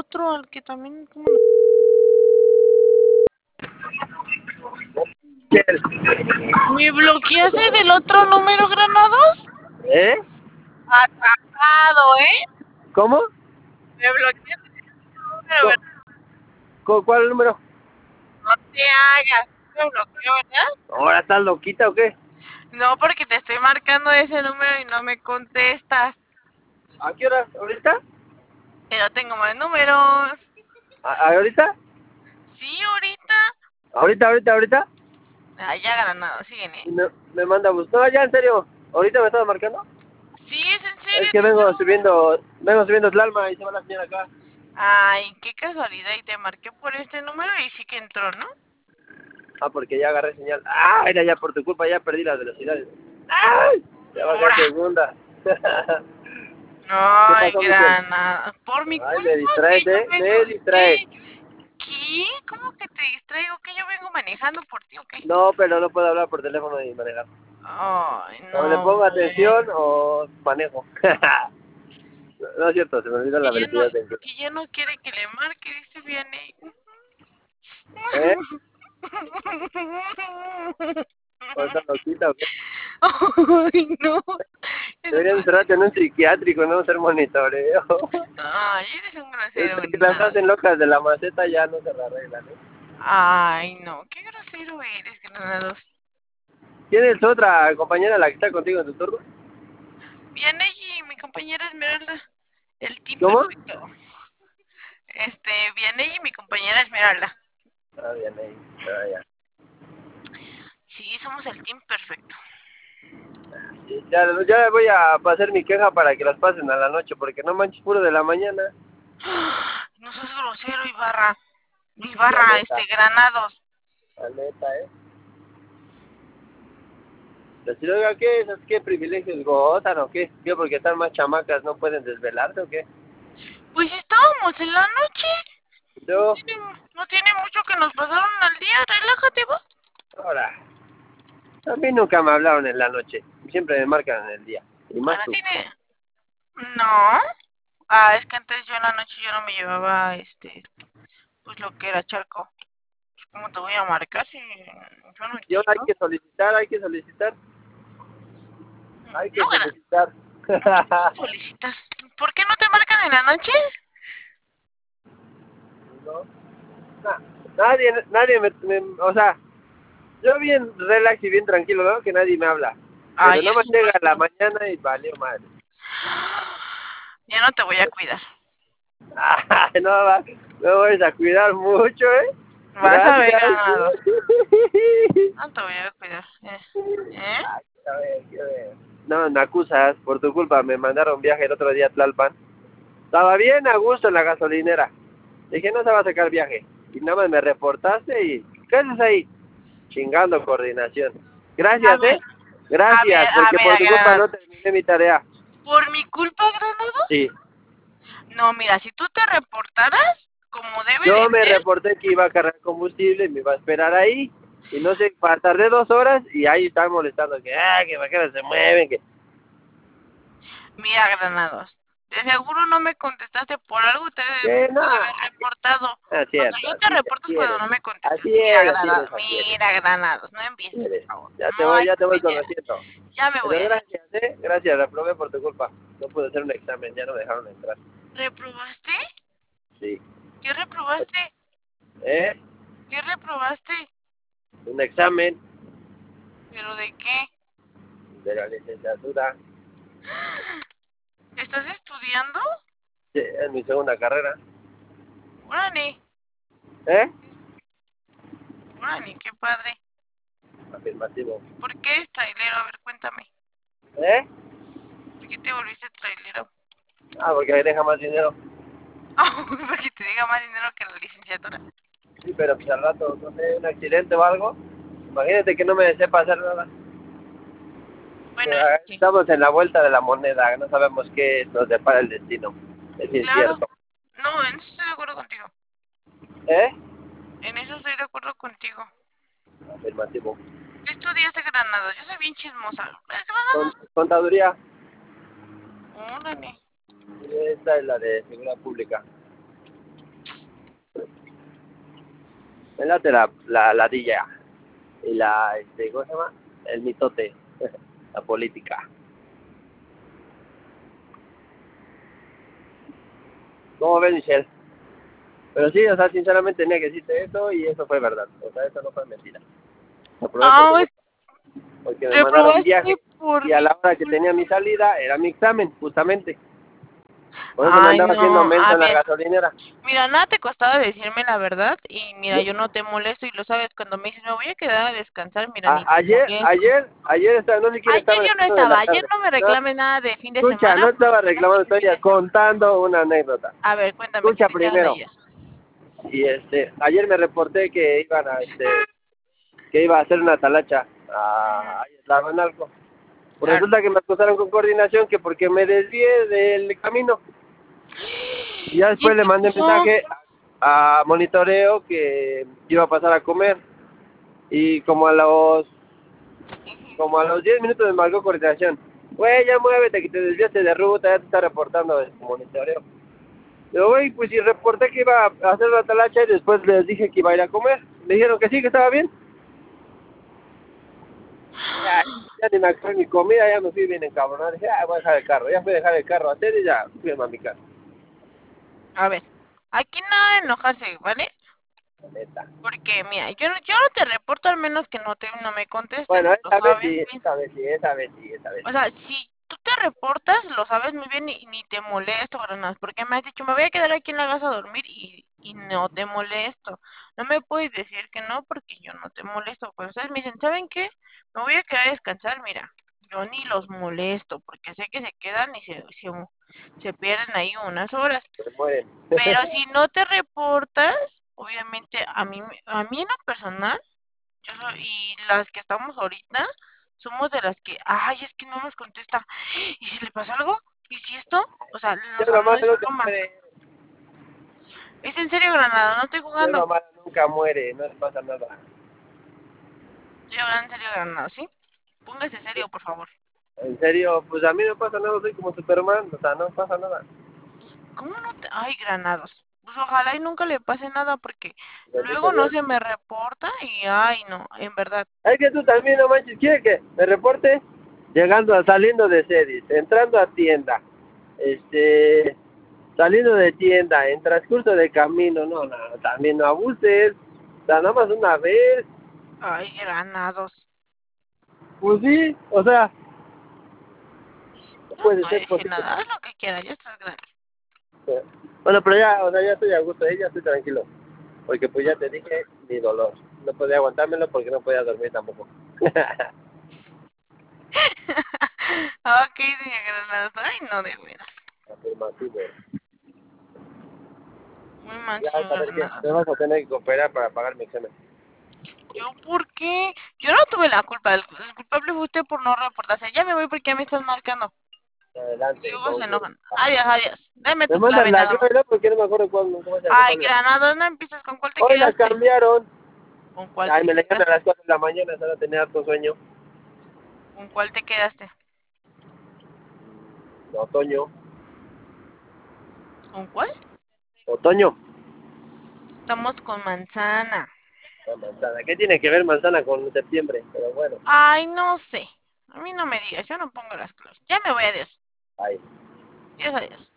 otro, al que también... ¿Me bloqueaste del otro número, Granados? ¿Eh? Atrasado, ¿Cómo? Me bloqueaste del otro número, ¿verdad? ¿Cuál número? No te hagas. Me bloqueó, ¿verdad? ¿Ahora estás loquita o qué? No, porque te estoy marcando ese número y no me contestas. ¿A qué hora? ¿Ahorita? Pero tengo más números. ¿Ahorita? Sí, ahorita. ¿Ahorita? Ya Granados, sígueme. Me manda bus. No, ya, en serio. ¿Ahorita me estás marcando? Sí, es en Es serio, que te vengo subiendo Tlalma y se va la señora acá. Ay, qué casualidad. Y te marqué por este número y sí que entró, ¿no? Porque ya agarré señal. Mira, ya por tu culpa ya perdí las velocidades. ¡Ay! Ya bajé a Ahora. segunda. ¿Qué Ay, pasó, Michelle? Granada. Por mi Ay, me culpa que distraes, yo ¿eh? vengo. Me distraes. ¿Qué? ¿Qué? ¿Cómo que te distraigo? ¿Que yo vengo manejando por ti o qué? No, pero no puedo hablar por teléfono y manejar. Ay, O le no, pongo atención bueno. o manejo. No es cierto, se me olvida la velocidad de Que ya no quiere que le marque, dice Vianney. ¿Eh? ¿O estás loquita o qué? Ay, no. Eso Deberían fue... encerrarte en un psiquiátrico, no ser monitoreo. Ay, eres un grosero, Entre que las Granados. hacen locas de la maceta ya no se la arreglan, ¿eh? Ay, no. Qué grosero eres, Granados. ¿Tienes otra compañera la que está contigo en tu turno? Vianney y mi compañera Esmeralda. El team ¿Cómo? perfecto. Vianney y mi compañera Esmeralda. Bien ahí. Ya. Sí, somos el team perfecto. Ya voy a pasar mi queja para que las pasen a la noche, porque no manches puro de la mañana. No seas grosero, Ibarra. La neta, Granados. la neta, ¿eh? Decir, oiga, ¿qué? ¿Qué privilegios gozan o qué? ¿Qué? Porque están más chamacas, ¿no pueden desvelarse o qué? Pues estábamos en la noche. Yo, No tiene mucho que nos pasaron al día. Relájate, va. ahora, a mí nunca me hablaron en la noche. Siempre me marcan en el día. Y más Ahora tú. tiene. No. Ah, es que antes yo en la noche yo no me llevaba pues lo que era charco. Pues, ¿cómo te voy a marcar si yo no Y ahora quiero? hay que solicitar. Hay que No, solicitar. no te puedo solicitar. ¿Por qué no te marcan en la noche? No, nadie o sea, yo bien relax y bien tranquilo, ¿no? Que nadie me habla. Pero Ay, no me eres un llega la grosero. mañana y valió madre. Ya no te voy a cuidar. No, me voy a cuidar mucho, ¿eh? Vas a ver, Gracias. Granados. No te voy a cuidar. ¿Eh? Quiero ver. No, me acusas, por tu culpa me mandaron viaje el otro día a Tlalpan. Estaba bien a gusto en la gasolinera. Dije, no se va a sacar viaje. Y nada más me reportaste y... ¿Qué haces ahí? Chingando coordinación. A Gracias, ver, ¿eh? Gracias, porque por tu culpa no Granados. terminé mi tarea. ¿Por mi culpa, Granados? Sí. No, mira, si tú te reportaras, como debe de Yo me ser, reporté que iba a cargar combustible, me iba a esperar ahí. Y no sé, tardé 2 horas y ahí están molestando. Que para qué no se mueven, que... mira, Granados, de seguro no me contestaste por algo, te Que no. debiste de haber reportado. Es Cuando cierto, yo te así reporto es cuando eres. no me contestas. Así eres, así eres, así eres. Mira, Granados, no empieces, por Eres. favor. No hay Ya te voy compañera. conociendo. Ya me voy, Pero gracias, gracias, reprobé por tu culpa. No pude hacer un examen, ya no me dejaron entrar. ¿Reprobaste? Sí. ¿Qué reprobaste? ¿Eh? ¿Qué reprobaste? Un examen ¿Pero de qué? de la licenciatura. ¿Estás estudiando? Sí, es mi segunda carrera. Órale, ¿Eh? órale, qué padre. Afirmativo. ¿Por qué eres trailero? A ver, cuéntame. ¿Eh? ¿Por qué te volviste trailero? Porque ahí deja más dinero. Porque te diga más dinero que la licenciatura. Sí, pero pues al rato, no sé, un accidente o algo. Imagínate que no me sepa hacer nada. Bueno, eso sí. Estamos en la vuelta de la moneda, no sabemos qué nos depara el destino. Es Claro. incierto. No, en eso estoy de acuerdo contigo. ¿Eh? En eso estoy de acuerdo contigo. Afirmativo. ¿Qué estudiaste, Granados? Yo soy bien chismosa. Granados. Contaduría. Órale. Esta es la de seguridad pública. Me late la ladilla y la, ¿cómo se llama? El mitote, la política. ¿Cómo ves, Michelle? Pero sí, o sea, sinceramente tenía que decirte eso y eso fue verdad. O sea, eso no fue mentira. Lo probé por tu Ah, culpa, porque me mandaron reprobaste viaje por y a mi la hora que tenía mi culpa. salida era mi examen, justamente. Por eso me Ay, andaba haciendo no, menso a en la ver, gasolinera. mira, nada te costaba decirme la verdad y mira, Yo- yo no te molesto y lo sabes, cuando me dices me voy a quedar a descansar, mira, ni te ayer, molesto. ayer, ayer estaba, no sé quién Ayer estaba en yo el no turno de la estaba, ayer tarde. no me No, reclames nada de fin de escucha, semana no porque estaba ya reclamando, ni estoy fin de semana. contando una anécdota. A ver, cuéntame, ¿qué Escucha te dijeron primero. ayer? Y ayer me reporté que iban a, que iba a hacer una talacha Ujú. a la Banalco. Pues Claro. resulta que me acusaron con coordinación que porque me desvié del camino. Y ya ¿Y después le qué mandé pasó? mensaje a monitoreo que iba a pasar a comer. Y como a los 10 minutos me marcó coordinación. Güey, ya muévete, que te desviaste de ruta, ya te está reportando el monitoreo. Yo, güey, pues si reporté que iba a hacer la talacha y después les dije que iba a ir a comer. Me dijeron que sí, que estaba bien. Ya, ya ni me acuerdo mi comida, ya me fui bien encabronado. Dije, voy a dejar el carro. Ya fui a dejar el carro a hacer y ya fui a mi casa. A ver, aquí nada de enojarse, ¿vale? La neta. Porque mira, yo no te reporto al menos que no me contestes, Bueno, lo esta vez sabes sí, bien. esta vez sí, esta vez sí, esta vez O sí. sea, si tú te reportas, lo sabes muy bien y ni te molesto para nada, porque me has dicho, me voy a quedar aquí en la casa a dormir y no te molesto. No me puedes decir que no porque yo no te molesto. Pero ustedes me dicen, ¿saben qué? Me voy a quedar a descansar, mira, yo ni los molesto porque sé que se quedan y se pierden ahí unas horas. Se mueren. Pero si no te reportas, obviamente a mí en lo personal, y las que estamos ahorita, somos de las que, ay, es que no nos contesta. ¿Y si le pasa algo? ¿Y si esto? O sea, Yo no nomás es nunca broma. muere. Es en serio, Granada, no estoy Yo jugando. nomás nunca muere, no le pasa nada. Estoy hablando en serio, Granada, ¿sí? Póngase serio, por favor. En serio, pues a mí no pasa nada, soy como Superman, o sea, no pasa nada. ¿Cómo no te...? Ay, Granados. Pues ojalá y nunca le pase nada porque Bendito luego no Dios. se me reporta y, ay, no, en verdad. Es que tú también, no manches, ¿quieres que me reporte? Saliendo de Cedis, entrando a tienda, este, saliendo de tienda, en transcurso de camino, no, no, también no abuses, o sea, nada más una vez, Ay, Granados. pues sí, o sea, no No te puede voy a ser decir posible. nada, haz lo que quieras, ya estás grande. Bueno, pero ya, o sea, ya estoy a gusto, ya estoy tranquilo, porque pues ya te dije mi dolor, no podía aguantármelo porque no podía dormir tampoco. Ok, señor Granados. Ay, no, de veras. Afirmativo. Muy mal, Ya, señor a ver qué, me Granados. vas a tener que cooperar para pagar mi examen. ¿Yo por qué? Yo no tuve la culpa. El culpable fue usted por no reportarse. Ya me voy porque ya me estás marcando. Adelante, Luego se entonces. enojan. Adiós, adiós. Dame Me tu mandas clave la nada más. clave, ¿no? Porque no me acuerdo cómo es el Ay, respaldo. Granados, no empiezas con cuál te Hoy la quedaste. cambiaron. ¿Con cuál Ay, te me la llevan a quedaste? las 4 de la mañana, ahora tenía harto sueño. ¿Con cuál te quedaste? Otoño. ¿Con cuál? Otoño. Estamos con manzana. La manzana. ¿Qué tiene que ver manzana con septiembre? Pero bueno, Ay, no sé. A mí no me digas, yo no pongo las claves. Ya me voy, adiós. ahí. Adiós, adiós.